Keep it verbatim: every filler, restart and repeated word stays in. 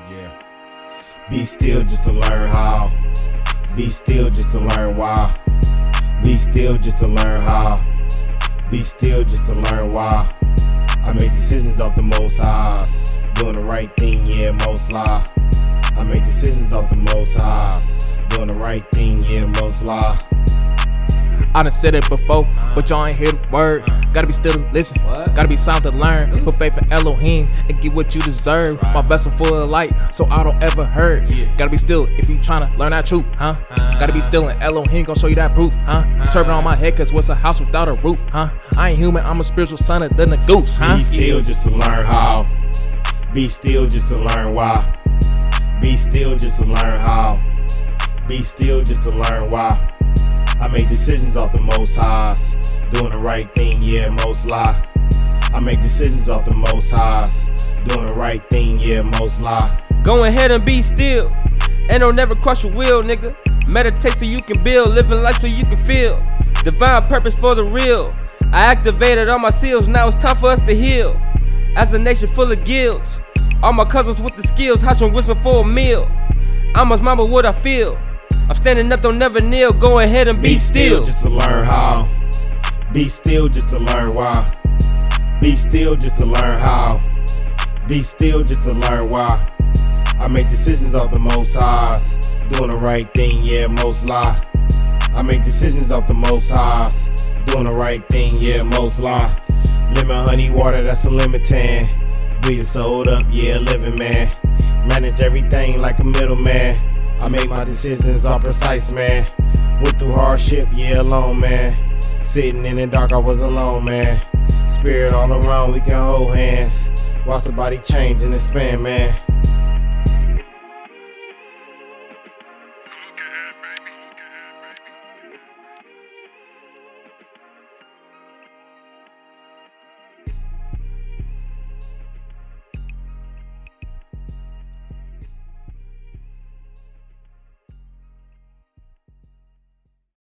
Yeah. Be still just to learn how. Be still just to learn why. Be still just to learn how. Be still just to learn why. I make decisions off the most highs. Doing the right thing, yeah, most lie. I make decisions off the most highs. Doing the right thing, yeah, most lie. I done said it before, but y'all ain't hear the word. Gotta be still to listen, gotta be silent to learn. Put faith in Elohim and get what you deserve. My vessel full of light, so I don't ever hurt. Gotta be still if you tryna learn that truth, huh? Gotta be still and Elohim gon' show you that proof, huh? Turban on my head cause what's a house without a roof, huh? I ain't human, I'm a spiritual son of the goose, huh? Be still just to learn how. Be still just to learn why. Be still just to learn how. Be still just to learn why. I make decisions off the most highs. Doing the right thing, yeah, most lie. I make decisions off the most highs. Doing the right thing, yeah, most lie. Go ahead and be still, and don't never crush your will, nigga. Meditate so you can build, living life so you can feel. Divine purpose for the real. I activated all my seals, now it's time for us to heal. As a nation full of guilds, all my cousins with the skills, hatching wisdom for a meal. I must remember what I feel. I'm standing up, don't never kneel. Go ahead and be, be still. still just to learn how. Be still just to learn why. Be still just to learn how. Be still just to learn why. I make decisions off the most highs. Doing the right thing, yeah, most lie. I make decisions off the most highs. Doing the right thing, yeah, most lie. Lemon, honey, water, that's a lemon tan. Be your sold up, yeah, living man. Manage everything like a middleman. I make my decisions all precise, man. Went through hardship, yeah, alone, man. Sitting in the dark, I was alone, man. Spirit all around, we can hold hands. Watch the body change in the span, man.